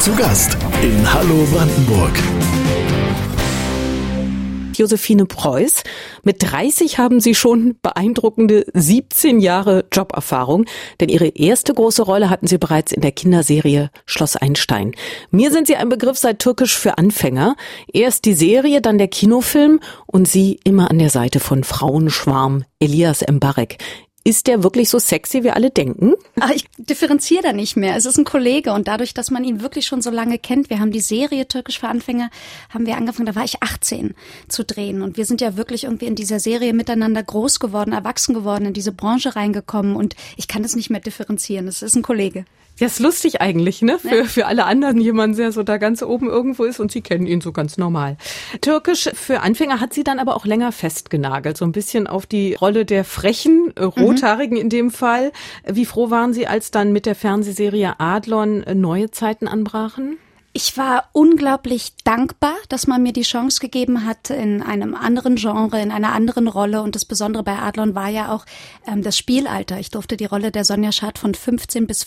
Zu Gast in Hallo Brandenburg. Josephine Preuß. Mit 30 haben Sie schon beeindruckende 17 Jahre Joberfahrung, denn Ihre erste große Rolle hatten Sie bereits in der Kinderserie Schloss Einstein. Mir sind Sie ein Begriff seit Türkisch für Anfänger. Erst die Serie, dann der Kinofilm und Sie immer an der Seite von Frauenschwarm Elias Mbarek. Ist der wirklich so sexy, wie alle denken? Ach, ich differenziere da nicht mehr. Es ist ein Kollege und dadurch, dass man ihn wirklich schon so lange kennt, wir haben die Serie Türkisch für Anfänger, haben wir angefangen, da war ich 18 zu drehen und wir sind ja wirklich irgendwie in dieser Serie miteinander groß geworden, erwachsen geworden, in diese Branche reingekommen und ich kann das nicht mehr differenzieren. Es ist ein Kollege. Ja, ist lustig eigentlich, ne? Für alle anderen jemand, der so da ganz oben irgendwo ist und Sie kennen ihn so ganz normal. Türkisch für Anfänger hat Sie dann aber auch länger festgenagelt, so ein bisschen auf die Rolle der frechen, Rothaarigen in dem Fall. Wie froh waren Sie, als dann mit der Fernsehserie Adlon neue Zeiten anbrachen? Ich war unglaublich dankbar, dass man mir die Chance gegeben hat in einem anderen Genre, in einer anderen Rolle. Und das Besondere bei Adlon war ja auch das Spielalter. Ich durfte die Rolle der Sonja Schad von 15 bis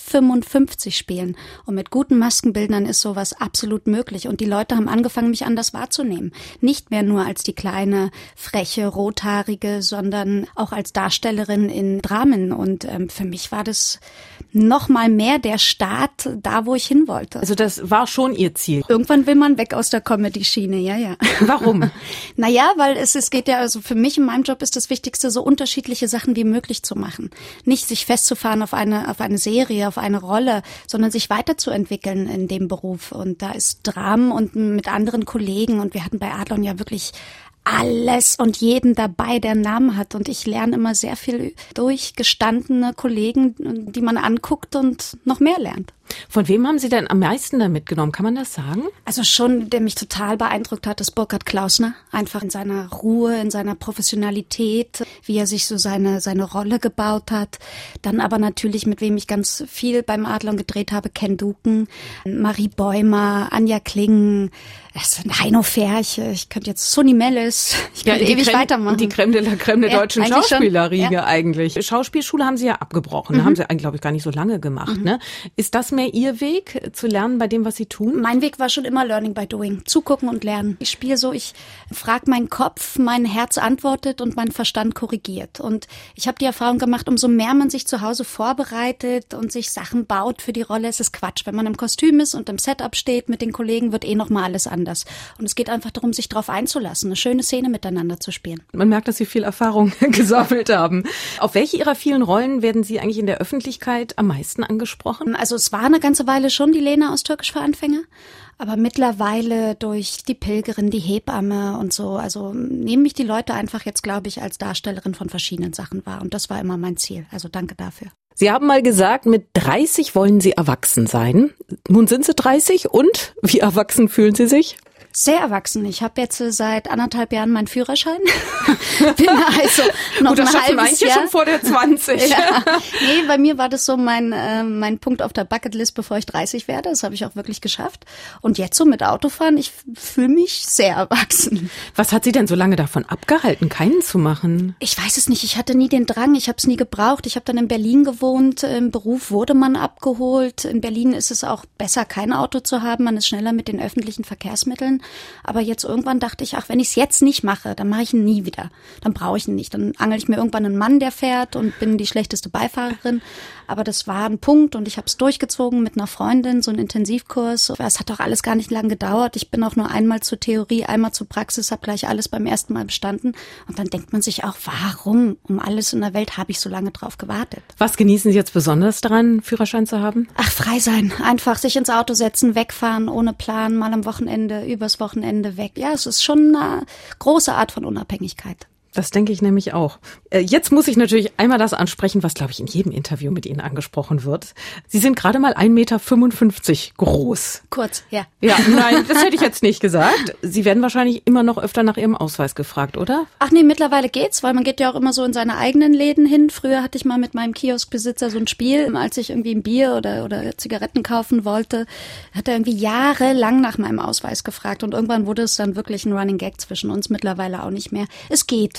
55 spielen. Und mit guten Maskenbildnern ist sowas absolut möglich. Und die Leute haben angefangen, mich anders wahrzunehmen. Nicht mehr nur als die kleine, freche, rothaarige, sondern auch als Darstellerin in Dramen. Und für mich war das noch mal mehr der Start da, wo ich hin wollte. Also das war schon Ihr Ziel? Irgendwann will man weg aus der Comedy-Schiene, ja. Warum? Naja, weil es geht ja, also für mich in meinem Job ist das Wichtigste, so unterschiedliche Sachen wie möglich zu machen. Nicht sich festzufahren auf eine Serie, auf eine Rolle, sondern sich weiterzuentwickeln in dem Beruf. Und da ist Dramen und mit anderen Kollegen und wir hatten bei Adlon ja wirklich alles und jeden dabei, der einen Namen hat. Und ich lerne immer sehr viel durch gestandene Kollegen, die man anguckt und noch mehr lernt. Von wem haben Sie denn am meisten da mitgenommen? Kann man das sagen? Also schon, der mich total beeindruckt hat, ist Burkhard Klausner. Einfach in seiner Ruhe, in seiner Professionalität, wie er sich so seine Rolle gebaut hat. Dann aber natürlich, mit wem ich ganz viel beim Adlon gedreht habe, Ken Duken, Marie Bäumer, Anja Klingen, Heino Ferche, ich könnte jetzt Sonny Mellis, ich könnte ewig weitermachen. Die Crème de la Crème der deutschen Schauspielerriege eigentlich. Schauspielschule haben Sie ja abgebrochen, haben Sie eigentlich, glaube ich, gar nicht so lange gemacht. Ne? Ist das mehr Ihr Weg, zu lernen bei dem, was Sie tun? Mein Weg war schon immer Learning by Doing, zugucken und lernen. Ich spiele so, ich frage meinen Kopf, mein Herz antwortet und mein Verstand korrigiert. Und ich habe die Erfahrung gemacht, umso mehr man sich zu Hause vorbereitet und sich Sachen baut für die Rolle, ist es Quatsch. Wenn man im Kostüm ist und im Setup steht mit den Kollegen, wird noch mal alles anders. Und es geht einfach darum, sich darauf einzulassen, eine schöne Szene miteinander zu spielen. Man merkt, dass Sie viel Erfahrung gesammelt haben. Auf welche Ihrer vielen Rollen werden Sie eigentlich in der Öffentlichkeit am meisten angesprochen? Also es war eine ganze Weile schon die Lena aus Türkisch für Anfänger, aber mittlerweile durch die Pilgerin, die Hebamme und so, also nehmen mich die Leute einfach jetzt, glaube ich, als Darstellerin von verschiedenen Sachen wahr und das war immer mein Ziel, also danke dafür. Sie haben mal gesagt, mit 30 wollen Sie erwachsen sein. Nun sind Sie 30 und wie erwachsen fühlen Sie sich? Sehr erwachsen. Ich habe jetzt seit 1,5 Jahren meinen Führerschein. Bin also noch Gut, das ein schaffen halbes manche Jahr. schon vor der 20. Ja. Nee, bei mir war das so mein Punkt auf der Bucketlist, bevor ich 30 werde. Das habe ich auch wirklich geschafft. Und jetzt so mit Autofahren, ich fühle mich sehr erwachsen. Was hat Sie denn so lange davon abgehalten, keinen zu machen? Ich weiß es nicht. Ich hatte nie den Drang. Ich habe es nie gebraucht. Ich habe dann in Berlin gewohnt. Im Beruf wurde man abgeholt. In Berlin ist es auch besser, kein Auto zu haben. Man ist schneller mit den öffentlichen Verkehrsmitteln. Aber jetzt irgendwann dachte ich, ach, wenn ich es jetzt nicht mache, dann mache ich ihn nie wieder. Dann brauche ich ihn nicht. Dann angel ich mir irgendwann einen Mann, der fährt und bin die schlechteste Beifahrerin. Aber das war ein Punkt und ich habe es durchgezogen mit einer Freundin, so einen Intensivkurs. Es hat auch alles gar nicht lang gedauert. Ich bin auch nur einmal zur Theorie, einmal zur Praxis, habe gleich alles beim ersten Mal bestanden. Und dann denkt man sich auch, warum um alles in der Welt habe ich so lange drauf gewartet? Was genießen Sie jetzt besonders daran, Führerschein zu haben? Ach, frei sein. Einfach sich ins Auto setzen, wegfahren, ohne Plan, mal am Wochenende, übers Wochenende weg. Ja, es ist schon eine große Art von Unabhängigkeit. Das denke ich nämlich auch. Jetzt muss ich natürlich einmal das ansprechen, was, glaube ich, in jedem Interview mit Ihnen angesprochen wird. Sie sind gerade mal 1,55 Meter groß. Kurz, ja. Ja, nein, das hätte ich jetzt nicht gesagt. Sie werden wahrscheinlich immer noch öfter nach Ihrem Ausweis gefragt, oder? Ach nee, mittlerweile geht's, weil man geht ja auch immer so in seine eigenen Läden hin. Früher hatte ich mal mit meinem Kioskbesitzer so ein Spiel, als ich irgendwie ein Bier oder Zigaretten kaufen wollte, hat er irgendwie jahrelang nach meinem Ausweis gefragt und irgendwann wurde es dann wirklich ein Running Gag zwischen uns, mittlerweile auch nicht mehr. Es geht.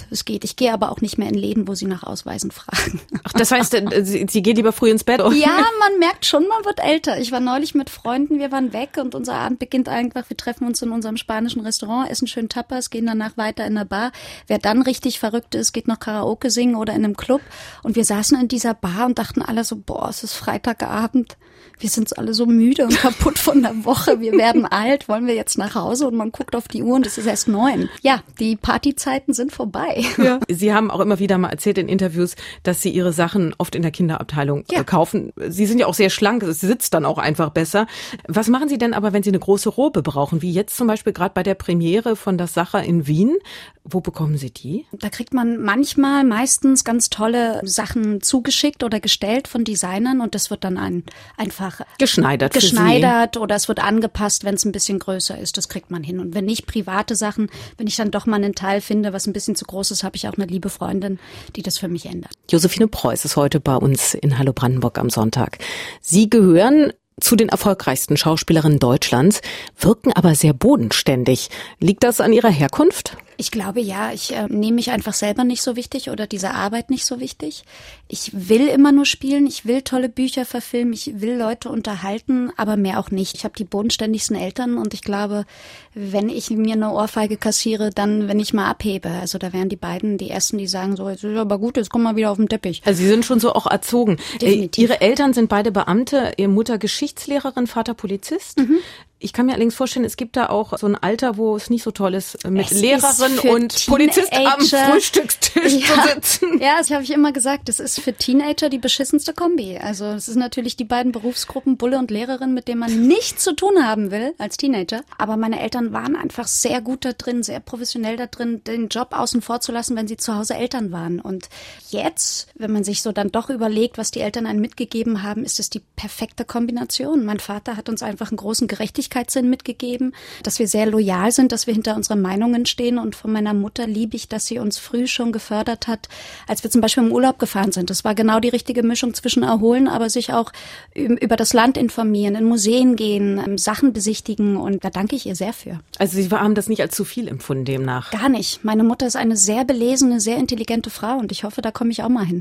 es geht. Ich gehe aber auch nicht mehr in Läden, wo sie nach Ausweisen fragen. Ach, das heißt, Sie geht lieber früh ins Bett? Oder? Ja, man merkt schon, man wird älter. Ich war neulich mit Freunden, wir waren weg und unser Abend beginnt einfach, wir treffen uns in unserem spanischen Restaurant, essen schön Tapas, gehen danach weiter in der Bar. Wer dann richtig verrückt ist, geht noch Karaoke singen oder in einem Club. Und wir saßen in dieser Bar und dachten alle so, boah, es ist Freitagabend. Wir sind alle so müde und kaputt von der Woche. Wir werden alt, wollen wir jetzt nach Hause? Und man guckt auf die Uhr und es ist erst 9. Ja, die Partyzeiten sind vorbei. Ja. Sie haben auch immer wieder mal erzählt in Interviews, dass Sie Ihre Sachen oft in der Kinderabteilung kaufen. Sie sind ja auch sehr schlank, es sitzt dann auch einfach besser. Was machen Sie denn aber, wenn Sie eine große Robe brauchen? Wie jetzt zum Beispiel gerade bei der Premiere von Das Sacher in Wien. Wo bekommen Sie die? Da kriegt man meistens ganz tolle Sachen zugeschickt oder gestellt von Designern und das wird dann einfach geschneidert oder es wird angepasst, wenn es ein bisschen größer ist. Das kriegt man hin. Und wenn nicht private Sachen, wenn ich dann doch mal einen Teil finde, was ein bisschen zu groß ist, habe ich auch eine liebe Freundin, die das für mich ändert. Josephine Preuß ist heute bei uns in Hallo Brandenburg am Sonntag. Sie gehören zu den erfolgreichsten Schauspielerinnen Deutschlands, wirken aber sehr bodenständig. Liegt das an Ihrer Herkunft? Ich glaube ja, ich nehme mich einfach selber nicht so wichtig oder diese Arbeit nicht so wichtig. Ich will immer nur spielen, ich will tolle Bücher verfilmen, ich will Leute unterhalten, aber mehr auch nicht. Ich habe die bodenständigsten Eltern und ich glaube, wenn ich mir eine Ohrfeige kassiere, dann, wenn ich mal abhebe. Also da wären die beiden die Ersten, die sagen so, jetzt ist aber gut, jetzt komm mal wieder auf den Teppich. Also Sie sind schon so auch erzogen. Definitiv. Ihre Eltern sind beide Beamte, Ihre Mutter Geschichtslehrerin, Vater Polizist. Mhm. Ich kann mir allerdings vorstellen, es gibt da auch so ein Alter, wo es nicht so toll ist, mit Lehrerin und Polizist am Frühstückstisch zu sitzen. Ja, das habe ich immer gesagt. Das ist für Teenager die beschissenste Kombi. Also es ist natürlich die beiden Berufsgruppen Bulle und Lehrerin, mit denen man nichts zu tun haben will als Teenager. Aber meine Eltern waren einfach sehr gut da drin, sehr professionell da drin, den Job außen vor zu lassen, wenn sie zu Hause Eltern waren. Und jetzt, wenn man sich so dann doch überlegt, was die Eltern einem mitgegeben haben, ist es die perfekte Kombination. Mein Vater hat uns einfach einen großen Gerechtigkeitssinn mitgegeben, dass wir sehr loyal sind, dass wir hinter unseren Meinungen stehen. Und von meiner Mutter liebe ich, dass sie uns früh schon gefördert hat, als wir zum Beispiel im Urlaub gefahren sind. Das war genau die richtige Mischung zwischen erholen, aber sich auch über das Land informieren, in Museen gehen, Sachen besichtigen. Und da danke ich ihr sehr für. Also Sie haben das nicht als zu viel empfunden demnach? Gar nicht. Meine Mutter ist eine sehr belesene, sehr intelligente Frau und ich hoffe, da komme ich auch mal hin.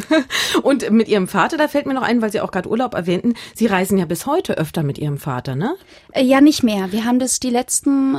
Und mit Ihrem Vater, da fällt mir noch ein, weil Sie auch gerade Urlaub erwähnten, Sie reisen ja bis heute öfter mit Ihrem Vater, ne? Ja, nicht mehr. Wir haben das die letzten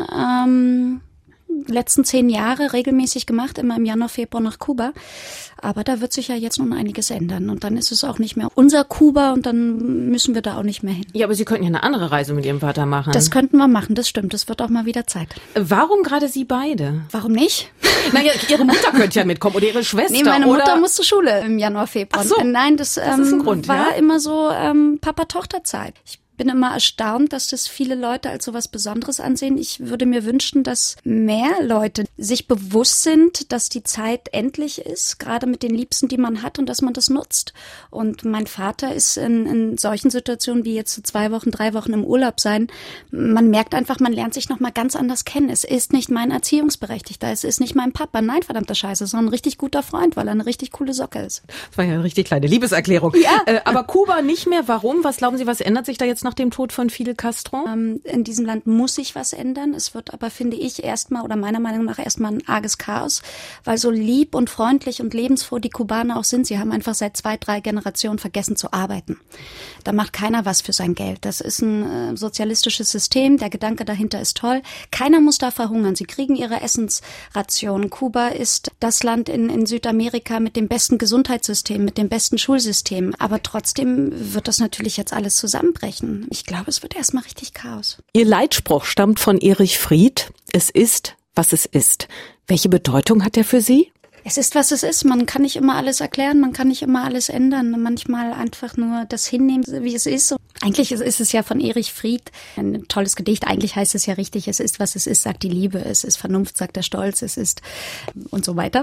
10 Jahre regelmäßig gemacht, immer im Januar, Februar nach Kuba. Aber da wird sich ja jetzt nun einiges ändern. Und dann ist es auch nicht mehr unser Kuba und dann müssen wir da auch nicht mehr hin. Ja, aber Sie könnten ja eine andere Reise mit Ihrem Vater machen. Das könnten wir machen, das stimmt. Das wird auch mal wieder Zeit. Warum gerade Sie beide? Warum nicht? Naja, Ihre Mutter könnte ja mitkommen oder Ihre Schwester. Nee, meine Mutter muss zur Schule im Januar, Februar. Ach so, nein, das ist ein Grund, war ja? immer so Papa-Tochter-Zeit. Ich bin immer erstaunt, dass das viele Leute als so was Besonderes ansehen. Ich würde mir wünschen, dass mehr Leute sich bewusst sind, dass die Zeit endlich ist, gerade mit den Liebsten, die man hat und dass man das nutzt. Und mein Vater ist in solchen Situationen wie jetzt 2 Wochen, 3 Wochen im Urlaub sein. Man merkt einfach, man lernt sich nochmal ganz anders kennen. Es ist nicht mein Erziehungsberechtigter, es ist nicht mein Papa. Nein, verdammte Scheiße, sondern ein richtig guter Freund, weil er eine richtig coole Socke ist. Das war ja eine richtig kleine Liebeserklärung. Ja. Aber Kuba nicht mehr. Warum? Was glauben Sie, was ändert sich da jetzt nach dem Tod von Fidel Castro? In diesem Land muss sich was ändern. Es wird aber, finde ich, erstmal oder meiner Meinung nach erstmal ein arges Chaos, weil so lieb und freundlich und lebensfroh die Kubaner auch sind. Sie haben einfach seit 2, 3 Generationen vergessen zu arbeiten. Da macht keiner was für sein Geld. Das ist ein sozialistisches System. Der Gedanke dahinter ist toll. Keiner muss da verhungern. Sie kriegen ihre Essensration. Kuba ist das Land in Südamerika mit dem besten Gesundheitssystem, mit dem besten Schulsystem. Aber trotzdem wird das natürlich jetzt alles zusammenbrechen. Ich glaube, es wird erstmal richtig Chaos. Ihr Leitspruch stammt von Erich Fried. Es ist, was es ist. Welche Bedeutung hat er für Sie? Es ist, was es ist. Man kann nicht immer alles erklären, man kann nicht immer alles ändern. Manchmal einfach nur das hinnehmen, wie es ist. Eigentlich ist es ja von Erich Fried ein tolles Gedicht. Eigentlich heißt es ja richtig, es ist, was es ist, sagt die Liebe. Es ist Vernunft, sagt der Stolz. Es ist und so weiter.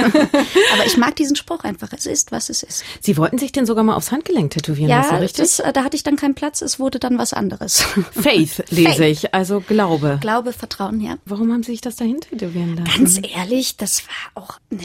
Aber ich mag diesen Spruch einfach. Es ist, was es ist. Sie wollten sich den sogar mal aufs Handgelenk tätowieren lassen, richtig? Ja, da hatte ich dann keinen Platz. Es wurde dann was anderes. Faith lese ich, also Glaube. Glaube, Vertrauen, ja. Warum haben Sie sich das dahin tätowieren lassen? Ganz ehrlich, das war auch eine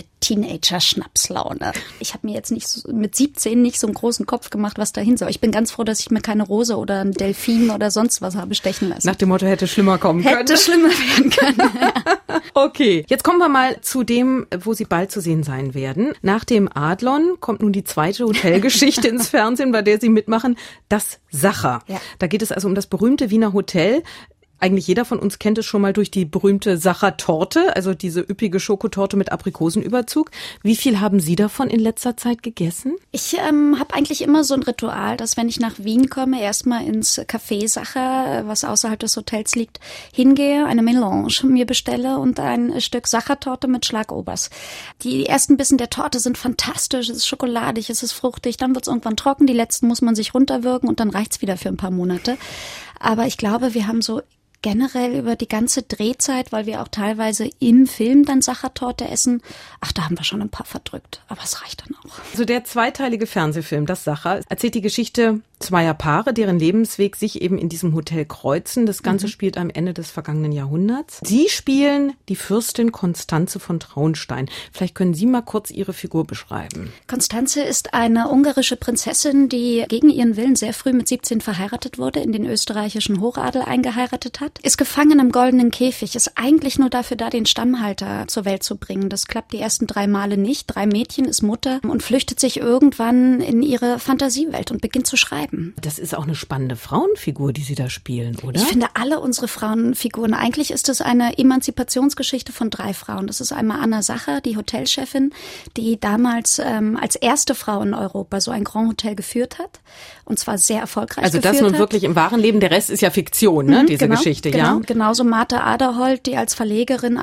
Teenager-Schnapslaune. Ich habe mir jetzt nicht so, mit 17 nicht so einen großen Kopf gemacht, was dahin soll. Ich bin ganz froh, dass ich mir keinen keine Rose oder ein Delfin oder sonst was habe stechen lassen. Nach dem Motto, hätte schlimmer kommen können. Hätte schlimmer werden können. Ja. Okay, jetzt kommen wir mal zu dem, wo Sie bald zu sehen sein werden. Nach dem Adlon kommt nun die zweite Hotelgeschichte ins Fernsehen, bei der Sie mitmachen, das Sacher. Ja. Da geht es also um das berühmte Wiener Hotel. Eigentlich jeder von uns kennt es schon mal durch die berühmte Sacher-Torte, also diese üppige Schokotorte mit Aprikosenüberzug. Wie viel haben Sie davon in letzter Zeit gegessen? Ich habe eigentlich immer so ein Ritual, dass wenn ich nach Wien komme, erstmal ins Café Sacher, was außerhalb des Hotels liegt, hingehe, eine Melange mir bestelle und ein Stück Sacher-Torte mit Schlagobers. Die ersten Bissen der Torte sind fantastisch, es ist schokoladig, es ist fruchtig, dann wird es irgendwann trocken, die letzten muss man sich runterwürgen und dann reicht's wieder für ein paar Monate. Aber ich glaube, wir haben so generell über die ganze Drehzeit, weil wir auch teilweise im Film dann Sachertorte essen. Ach, da haben wir schon ein paar verdrückt, aber es reicht dann auch. Also der zweiteilige Fernsehfilm, das Sacher, erzählt die Geschichte zweier Paare, deren Lebensweg sich eben in diesem Hotel kreuzen. Das Ganze spielt am Ende des vergangenen Jahrhunderts. Sie spielen die Fürstin Konstanze von Traunstein. Vielleicht können Sie mal kurz Ihre Figur beschreiben. Konstanze ist eine ungarische Prinzessin, die gegen ihren Willen sehr früh mit 17 verheiratet wurde, in den österreichischen Hochadel eingeheiratet hat, ist gefangen im goldenen Käfig, ist eigentlich nur dafür da, den Stammhalter zur Welt zu bringen. Das klappt die ersten 3 Male nicht. 3 Mädchen, ist Mutter und flüchtet sich irgendwann in ihre Fantasiewelt und beginnt zu schreiben. Das ist auch eine spannende Frauenfigur, die Sie da spielen, oder? Ich finde alle unsere Frauenfiguren, eigentlich ist es eine Emanzipationsgeschichte von 3 Frauen. Das ist einmal Anna Sacher, die Hotelchefin, die damals als erste Frau in Europa so ein Grand Hotel geführt hat und zwar sehr erfolgreich geführt hat. Also das nun wirklich im wahren Leben, der Rest ist ja Fiktion, ne, diese Geschichte, ja? Genauso Martha Aderholt, die als Verlegerin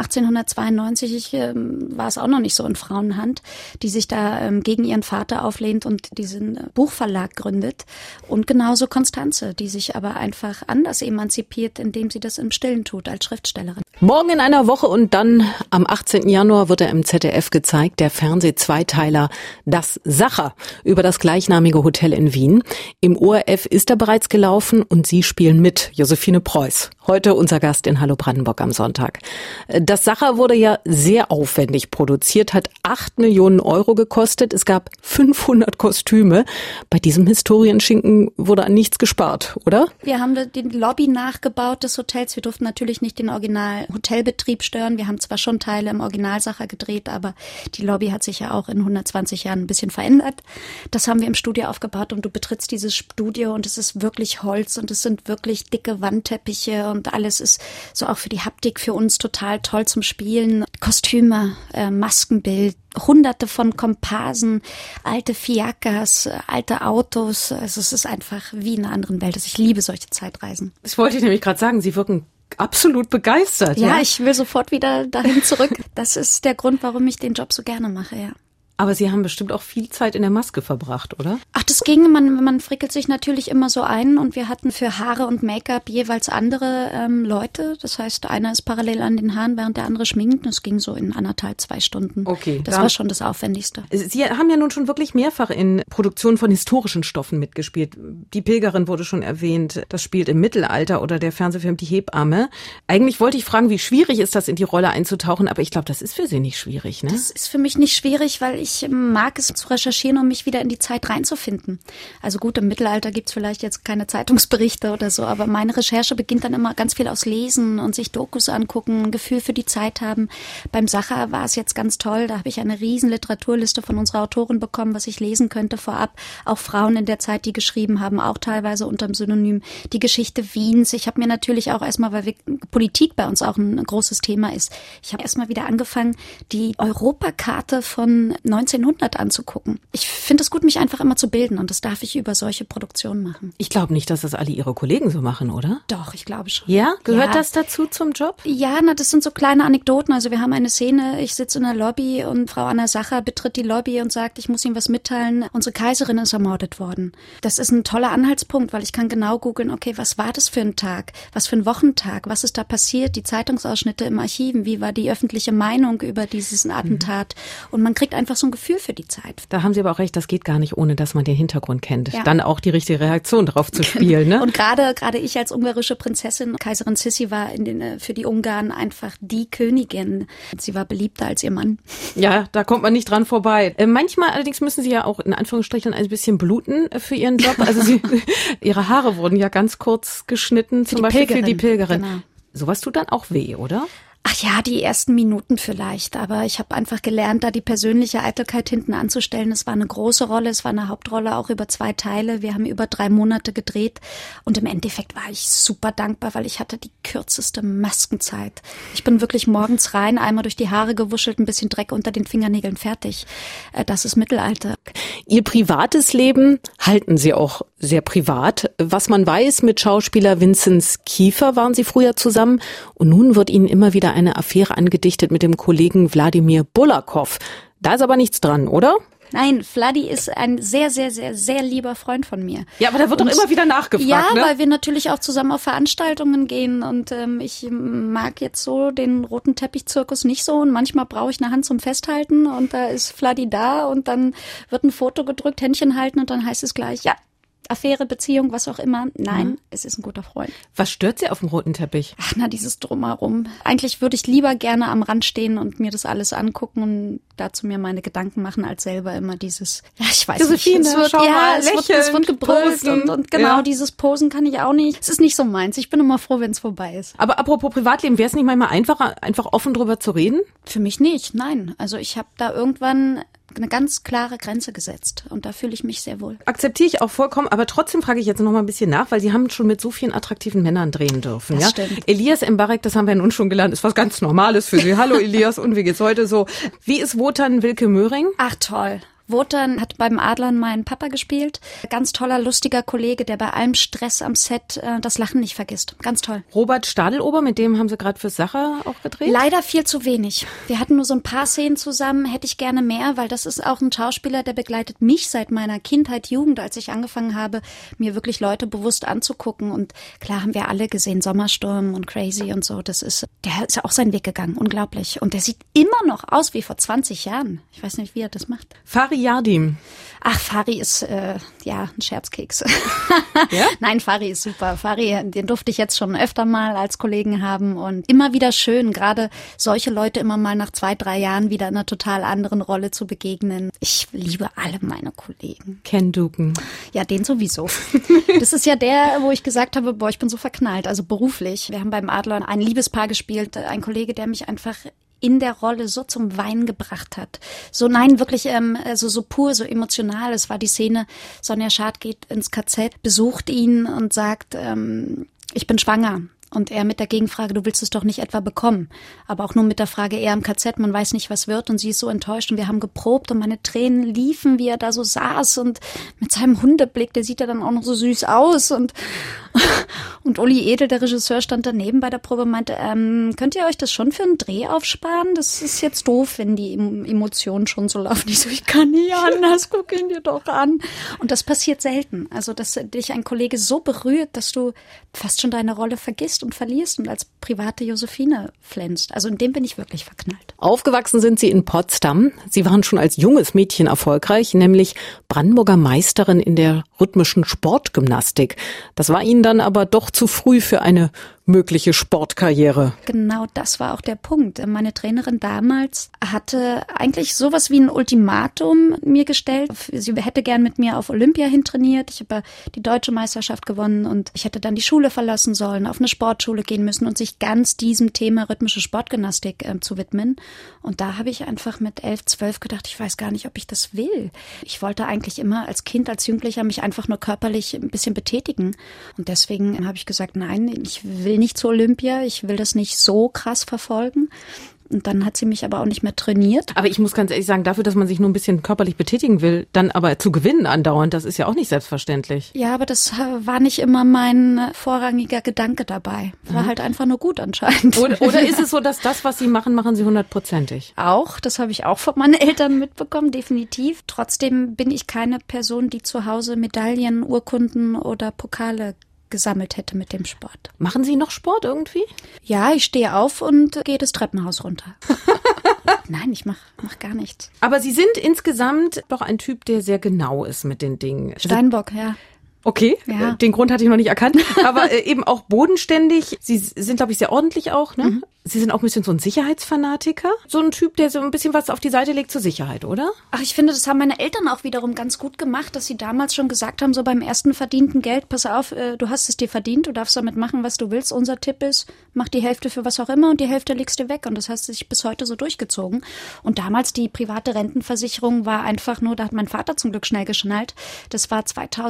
1892, war es auch noch nicht so in Frauenhand, die sich da gegen ihren Vater auflehnt und diesen Buchverlag gründet. Und genauso Konstanze, die sich aber einfach anders emanzipiert, indem sie das im Stillen tut als Schriftstellerin. Morgen in einer Woche und dann am 18. Januar wird er im ZDF gezeigt, der Fernseh-Zweiteiler Das Sacher über das gleichnamige Hotel in Wien. Im ORF ist er bereits gelaufen und Sie spielen mit, Josephine Preuß. Heute unser Gast in Hallo Brandenburg am Sonntag. Das Sacher wurde ja sehr aufwendig produziert, hat 8 Millionen Euro gekostet. Es gab 500 Kostüme. Bei diesem Historienschinken wurde an nichts gespart, oder? Wir haben die Lobby nachgebaut des Hotels. Wir durften natürlich nicht den Original-Hotelbetrieb stören. Wir haben zwar schon Teile im Original-Sacher gedreht, aber die Lobby hat sich ja auch in 120 Jahren ein bisschen verändert. Das haben wir im Studio aufgebaut und du betrittst dieses Studio und es ist wirklich Holz und es sind wirklich dicke Wandteppiche und alles ist so auch für die Haptik für uns total toll zum Spielen. Kostüme, Maskenbild, Hunderte von Komparsen, alte Fiakers, alte Autos. Also es ist einfach wie in einer anderen Welt. Also ich liebe solche Zeitreisen. Das wollte ich nämlich gerade sagen. Sie wirken absolut begeistert. Ja, ich will sofort wieder dahin zurück. Das ist der Grund, warum ich den Job so gerne mache, ja. Aber Sie haben bestimmt auch viel Zeit in der Maske verbracht, oder? Ach, das ging. Man frickelt sich natürlich immer so ein und wir hatten für Haare und Make-up jeweils andere Leute. Das heißt, einer ist parallel an den Haaren, während der andere schminkt. Das ging so in 1,5, 2 Stunden. Okay. Das war schon das Aufwendigste. Sie haben ja nun schon wirklich mehrfach in Produktionen von historischen Stoffen mitgespielt. Die Pilgerin wurde schon erwähnt. Das spielt im Mittelalter oder der Fernsehfilm Die Hebamme. Eigentlich wollte ich fragen, wie schwierig ist das, in die Rolle einzutauchen? Aber ich glaube, das ist für Sie nicht schwierig, ne? Das ist für mich nicht schwierig, weil ich mag es zu recherchieren, um mich wieder in die Zeit reinzufinden. Also gut, im Mittelalter gibt's vielleicht jetzt keine Zeitungsberichte oder so, aber meine Recherche beginnt dann immer ganz viel aus Lesen und sich Dokus angucken, ein Gefühl für die Zeit haben. Beim Sacher war es jetzt ganz toll, da habe ich eine riesen Literaturliste von unserer Autorin bekommen, was ich lesen könnte vorab. Auch Frauen in der Zeit, die geschrieben haben, auch teilweise unter dem Synonym die Geschichte Wiens. Ich habe mir natürlich auch erstmal, weil Politik bei uns auch ein großes Thema ist, ich habe erstmal wieder angefangen, die Europakarte von 1900 anzugucken. Ich finde es gut, mich einfach immer zu bilden und das darf ich über solche Produktionen machen. Ich glaube nicht, dass das alle Ihre Kollegen so machen, oder? Doch, ich glaube schon. Ja? Gehört das dazu zum Job? Ja, das sind so kleine Anekdoten. Also wir haben eine Szene, ich sitze in der Lobby und Frau Anna Sacher betritt die Lobby und sagt, ich muss Ihnen was mitteilen, unsere Kaiserin ist ermordet worden. Das ist ein toller Anhaltspunkt, weil ich kann genau googeln, okay, was war das für ein Tag? Was für ein Wochentag? Was ist da passiert? Die Zeitungsausschnitte im Archiven, wie war die öffentliche Meinung über dieses Attentat? Und man kriegt einfach so ein Gefühl für die Zeit. Da haben Sie aber auch recht, das geht gar nicht, ohne dass man den Hintergrund kennt. Ja. Dann auch die richtige Reaktion drauf zu spielen. Ne? Und gerade ich als ungarische Prinzessin, Kaiserin Sissi war für die Ungarn einfach die Königin. Sie war beliebter als ihr Mann. Ja, da kommt man nicht dran vorbei. Manchmal allerdings müssen Sie ja auch in Anführungsstrichen ein bisschen bluten für Ihren Job. Also Ihre Haare wurden ja ganz kurz geschnitten, zum Beispiel für die Pilgerin. Genau. Sowas tut dann auch weh, oder? Ach ja, die ersten Minuten vielleicht, aber ich habe einfach gelernt, da die persönliche Eitelkeit hinten anzustellen. Es war eine große Rolle, es war eine Hauptrolle, auch über 2 Teile. Wir haben über 3 Monate gedreht und im Endeffekt war ich super dankbar, weil ich hatte die kürzeste Maskenzeit. Ich bin wirklich morgens rein, einmal durch die Haare gewuschelt, ein bisschen Dreck unter den Fingernägeln, fertig. Das ist Mittelalter. Ihr privates Leben halten Sie auch sehr privat. Was man weiß, mit Schauspieler Vinzenz Kiefer waren Sie früher zusammen und nun wird Ihnen immer wieder eine Affäre angedichtet mit dem Kollegen Wladimir Bulakow. Da ist aber nichts dran, oder? Nein, Vladi ist ein sehr, sehr, sehr, sehr lieber Freund von mir. Ja, aber da wird doch immer wieder nachgefragt, ja, ne? Weil wir natürlich auch zusammen auf Veranstaltungen gehen und ich mag jetzt so den roten Teppich-Zirkus nicht so und manchmal brauche ich eine Hand zum Festhalten und da ist Vladi da und dann wird ein Foto gedrückt, Händchen halten und dann heißt es gleich, ja, Affäre, Beziehung, was auch immer. Nein, es ist ein guter Freund. Was stört Sie auf dem roten Teppich? Ach na, dieses Drumherum. Eigentlich würde ich lieber gerne am Rand stehen und mir das alles angucken und dazu mir meine Gedanken machen, als selber immer dieses, ja, ich weiß Josephine, nicht. Es wird gebrüllt und genau, dieses Posen kann ich auch nicht. Es ist nicht so meins. Ich bin immer froh, wenn es vorbei ist. Aber apropos Privatleben, wäre es nicht manchmal einfacher, einfach offen drüber zu reden? Für mich nicht, nein. Also ich habe da irgendwann eine ganz klare Grenze gesetzt und da fühle ich mich sehr wohl. Akzeptiere ich auch vollkommen, aber trotzdem frage ich jetzt noch mal ein bisschen nach, weil Sie haben schon mit so vielen attraktiven Männern drehen dürfen. Das ja? stimmt. Elias Mbarek, das haben wir nun schon gelernt, ist was ganz Normales für Sie. Hallo Elias, und wie geht's heute so? Wie ist Wotan Wilke Möhring? Ach toll. Wotan hat beim Adlern meinen Papa gespielt. Ganz toller, lustiger Kollege, der bei allem Stress am Set das Lachen nicht vergisst. Ganz toll. Robert Stadelober, mit dem haben Sie gerade für Sache auch gedreht? Leider viel zu wenig. Wir hatten nur so ein paar Szenen zusammen, hätte ich gerne mehr, weil das ist auch ein Schauspieler, der begleitet mich seit meiner Kindheit, Jugend, als ich angefangen habe, mir wirklich Leute bewusst anzugucken. Und klar haben wir alle gesehen, Sommersturm und Crazy und so. Der ist ja auch seinen Weg gegangen, unglaublich. Und der sieht immer noch aus wie vor 20 Jahren. Ich weiß nicht, wie er das macht. Fari Yardim. Ach, Fari ist, ein Scherzkeks. Ja? Nein, Fari ist super. Fari, den durfte ich jetzt schon öfter mal als Kollegen haben und immer wieder schön, gerade solche Leute immer mal nach 2, 3 Jahren wieder in einer total anderen Rolle zu begegnen. Ich liebe alle meine Kollegen. Ken Duken. Ja, den sowieso. Das ist ja der, wo ich gesagt habe, ich bin so verknallt, also beruflich. Wir haben beim Adler ein Liebespaar gespielt, ein Kollege, der mich einfach in der Rolle so zum Weinen gebracht hat. So, nein, wirklich so pur, so emotional. Es war die Szene, Sonja Schad geht ins KZ, besucht ihn und sagt, ich bin schwanger. Und er mit der Gegenfrage, du willst es doch nicht etwa bekommen. Aber auch nur mit der Frage, er im KZ, man weiß nicht, was wird. Und sie ist so enttäuscht und wir haben geprobt und meine Tränen liefen, wie er da so saß und mit seinem Hundeblick, der sieht ja dann auch noch so süß aus. Und Uli Edel, der Regisseur, stand daneben bei der Probe und meinte, könnt ihr euch das schon für einen Dreh aufsparen? Das ist jetzt doof, wenn die Emotionen schon so laufen. Ich so, ich kann nicht anders, guck ihn dir doch an. Und das passiert selten. Also, dass dich ein Kollege so berührt, dass du fast schon deine Rolle vergisst und verlierst und als private Josephine flänzt. Also in dem bin ich wirklich verknallt. Aufgewachsen sind Sie in Potsdam. Sie waren schon als junges Mädchen erfolgreich, nämlich Brandenburger Meisterin in der rhythmischen Sportgymnastik. Das war Ihnen dann aber doch zu früh für eine mögliche Sportkarriere. Genau, das war auch der Punkt. Meine Trainerin damals hatte eigentlich sowas wie ein Ultimatum mir gestellt. Sie hätte gern mit mir auf Olympia hintrainiert. Ich habe die deutsche Meisterschaft gewonnen und ich hätte dann die Schule verlassen sollen, auf eine Sportschule gehen müssen und sich ganz diesem Thema rhythmische Sportgymnastik zu widmen. Und da habe ich einfach mit 11, 12 gedacht, ich weiß gar nicht, ob ich das will. Ich wollte eigentlich immer als Kind, als Jugendlicher mich einfach nur körperlich ein bisschen betätigen. Und deswegen habe ich gesagt, nein, ich will nicht zur Olympia, ich will das nicht so krass verfolgen. Und dann hat sie mich aber auch nicht mehr trainiert. Aber ich muss ganz ehrlich sagen, dafür, dass man sich nur ein bisschen körperlich betätigen will, dann aber zu gewinnen andauernd, das ist ja auch nicht selbstverständlich. Ja, aber das war nicht immer mein vorrangiger Gedanke dabei. War halt einfach nur gut anscheinend. Oder ist es so, dass das, was Sie machen, machen Sie 100%ig? Auch, das habe ich auch von meinen Eltern mitbekommen, definitiv. Trotzdem bin ich keine Person, die zu Hause Medaillen, Urkunden oder Pokale gesammelt hätte mit dem Sport. Machen Sie noch Sport irgendwie? Ja, ich stehe auf und gehe das Treppenhaus runter. Nein, ich mach gar nichts. Aber Sie sind insgesamt doch ein Typ, der sehr genau ist mit den Dingen. Steinbock, ja. Okay, ja. Den Grund hatte ich noch nicht erkannt, aber eben auch bodenständig. Sie sind, glaube ich, sehr ordentlich auch, ne? Mhm. Sie sind auch ein bisschen so ein Sicherheitsfanatiker. So ein Typ, der so ein bisschen was auf die Seite legt zur Sicherheit, oder? Ach, ich finde, das haben meine Eltern auch wiederum ganz gut gemacht, dass sie damals schon gesagt haben, so beim ersten verdienten Geld, pass auf, du hast es dir verdient, du darfst damit machen, was du willst. Unser Tipp ist, mach die Hälfte für was auch immer und die Hälfte legst du weg. Und das hat sich bis heute so durchgezogen. Und damals die private Rentenversicherung war einfach nur, da hat mein Vater zum Glück schnell geschnallt. Das war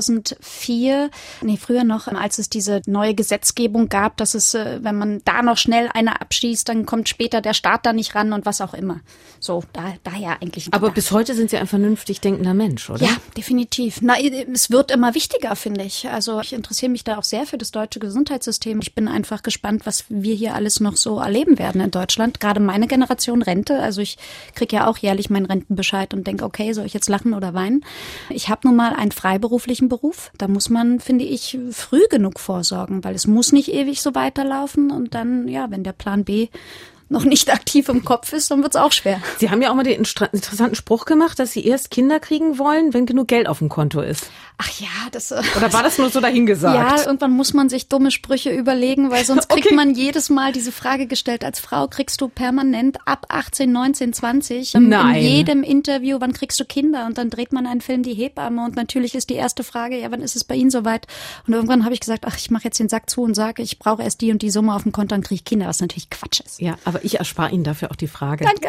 2004, früher noch, als es diese neue Gesetzgebung gab, dass es, wenn man da noch schnell eine abschließt, dann kommt später der Staat da nicht ran und was auch immer. So, daher eigentlich. Aber bis heute sind Sie ein vernünftig denkender Mensch, oder? Ja, definitiv. Es wird immer wichtiger, finde ich. Also ich interessiere mich da auch sehr für das deutsche Gesundheitssystem. Ich bin einfach gespannt, was wir hier alles noch so erleben werden in Deutschland. Gerade meine Generation Rente. Also ich kriege ja auch jährlich meinen Rentenbescheid und denke, okay, soll ich jetzt lachen oder weinen? Ich habe nun mal einen freiberuflichen Beruf. Da muss man, finde ich, früh genug vorsorgen, weil es muss nicht ewig so weiterlaufen. Und dann, ja, wenn der Plan B noch nicht aktiv im Kopf ist, dann wird's auch schwer. Sie haben ja auch mal den interessanten Spruch gemacht, dass Sie erst Kinder kriegen wollen, wenn genug Geld auf dem Konto ist. Ach ja, das... Oder war das nur so dahingesagt? Ja, irgendwann muss man sich dumme Sprüche überlegen, weil sonst kriegt man jedes Mal diese Frage gestellt. Als Frau kriegst du permanent ab 18, 19, 20 Nein. In jedem Interview, wann kriegst du Kinder? Und dann dreht man einen Film Die Hebamme und natürlich ist die erste Frage, ja, wann ist es bei Ihnen soweit? Und irgendwann habe ich gesagt, ach, ich mache jetzt den Sack zu und sage, ich brauche erst die und die Summe auf dem Konto, dann kriege ich Kinder, was natürlich Quatsch ist. Ja, aber ich erspare Ihnen dafür auch die Frage. Danke.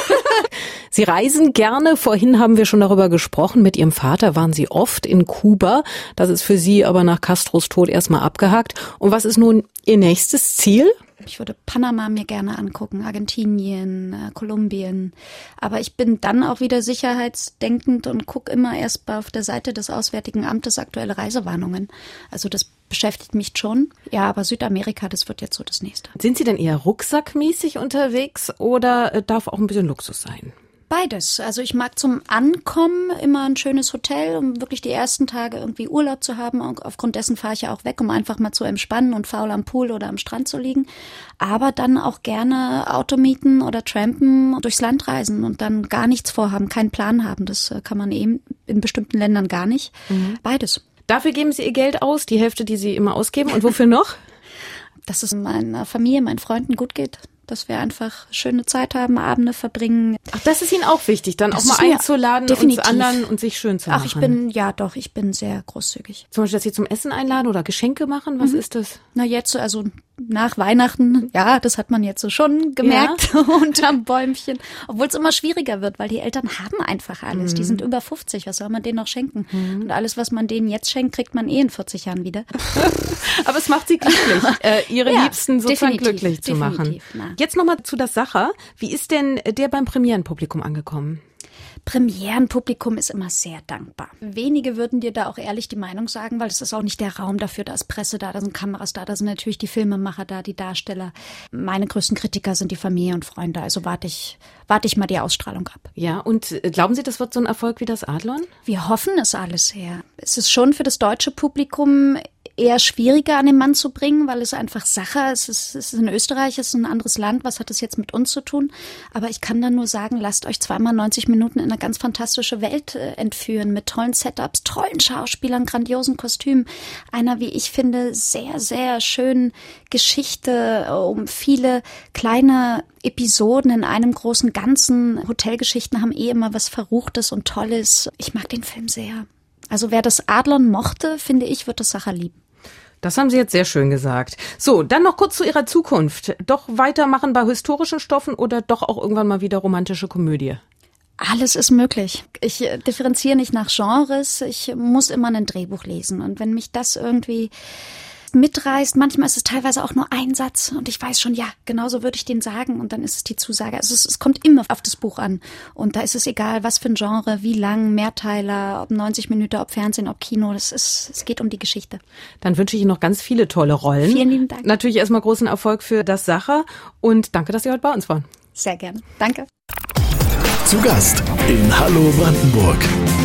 Sie reisen gerne. Vorhin haben wir schon darüber gesprochen. Mit Ihrem Vater waren Sie oft in Kuba. Das ist für Sie aber nach Castros Tod erstmal abgehakt. Und was ist nun Ihr nächstes Ziel? Ich würde Panama mir gerne angucken, Argentinien, Kolumbien. Aber ich bin dann auch wieder sicherheitsdenkend und gucke immer erst auf der Seite des Auswärtigen Amtes aktuelle Reisewarnungen. Also das beschäftigt mich schon. Ja, aber Südamerika, das wird jetzt so das Nächste. Sind Sie denn eher rucksackmäßig unterwegs oder darf auch ein bisschen Luxus sein? Beides. Also ich mag zum Ankommen immer ein schönes Hotel, um wirklich die ersten Tage irgendwie Urlaub zu haben. Und aufgrund dessen fahre ich ja auch weg, um einfach mal zu entspannen und faul am Pool oder am Strand zu liegen. Aber dann auch gerne Auto mieten oder trampen, durchs Land reisen und dann gar nichts vorhaben, keinen Plan haben. Das kann man eben in bestimmten Ländern gar nicht. Mhm. Beides. Dafür geben Sie Ihr Geld aus, die Hälfte, die Sie immer ausgeben. Und wofür noch? Dass es meiner Familie, meinen Freunden gut geht. Dass wir einfach schöne Zeit haben, Abende verbringen. Ach, das ist Ihnen auch wichtig, dann das auch mal einzuladen und zu anderen und sich schön zu machen. Ach, ich bin sehr großzügig. Zum Beispiel, dass Sie zum Essen einladen oder Geschenke machen, was ist das? Na jetzt, also nach Weihnachten, ja, das hat man jetzt so schon gemerkt, unterm Bäumchen. Obwohl es immer schwieriger wird, weil die Eltern haben einfach alles. Die sind über 50, was soll man denen noch schenken? Und alles, was man denen jetzt schenkt, kriegt man in 40 Jahren wieder. Aber es macht Sie glücklich, Ihre Liebsten sozusagen glücklich zu machen. Jetzt nochmal zu Das Sacher. Wie ist denn der beim Premierenpublikum angekommen? Premierenpublikum ist immer sehr dankbar. Wenige würden dir da auch ehrlich die Meinung sagen, weil es ist auch nicht der Raum dafür, da ist Presse da sind Kameras da sind natürlich die Filmemacher da, die Darsteller. Meine größten Kritiker sind die Familie und Freunde, also warte ich mal die Ausstrahlung ab. Ja, und glauben Sie, das wird so ein Erfolg wie das Adlon? Wir hoffen es alles sehr. Es ist schon für das deutsche Publikum eher schwieriger an den Mann zu bringen, weil es einfach Sache ist. Es ist in Österreich, es ist ein anderes Land. Was hat es jetzt mit uns zu tun? Aber ich kann dann nur sagen, lasst euch zweimal 90 Minuten in eine ganz fantastische Welt entführen mit tollen Setups, tollen Schauspielern, grandiosen Kostümen. Einer, wie ich finde, sehr, sehr schönen Geschichte um viele kleine Episoden in einem großen Ganzen. Hotelgeschichten haben immer was Verruchtes und Tolles. Ich mag den Film sehr. Also wer das Adlon mochte, finde ich, wird das Sacher lieben. Das haben Sie jetzt sehr schön gesagt. So, dann noch kurz zu Ihrer Zukunft. Doch weitermachen bei historischen Stoffen oder doch auch irgendwann mal wieder romantische Komödie? Alles ist möglich. Ich differenziere nicht nach Genres. Ich muss immer ein Drehbuch lesen. Und wenn mich das irgendwie mitreißt, manchmal ist es teilweise auch nur ein Satz und ich weiß schon, ja, genauso würde ich den sagen und dann ist es die Zusage. Also es kommt immer auf das Buch an und da ist es egal, was für ein Genre, wie lang, Mehrteiler, ob 90 Minuten, ob Fernsehen, ob Kino, es geht um die Geschichte. Dann wünsche ich Ihnen noch ganz viele tolle Rollen. Vielen lieben Dank. Natürlich erstmal großen Erfolg für Das Sacher und danke, dass Sie heute bei uns waren. Sehr gerne. Danke. Zu Gast in Hallo Brandenburg.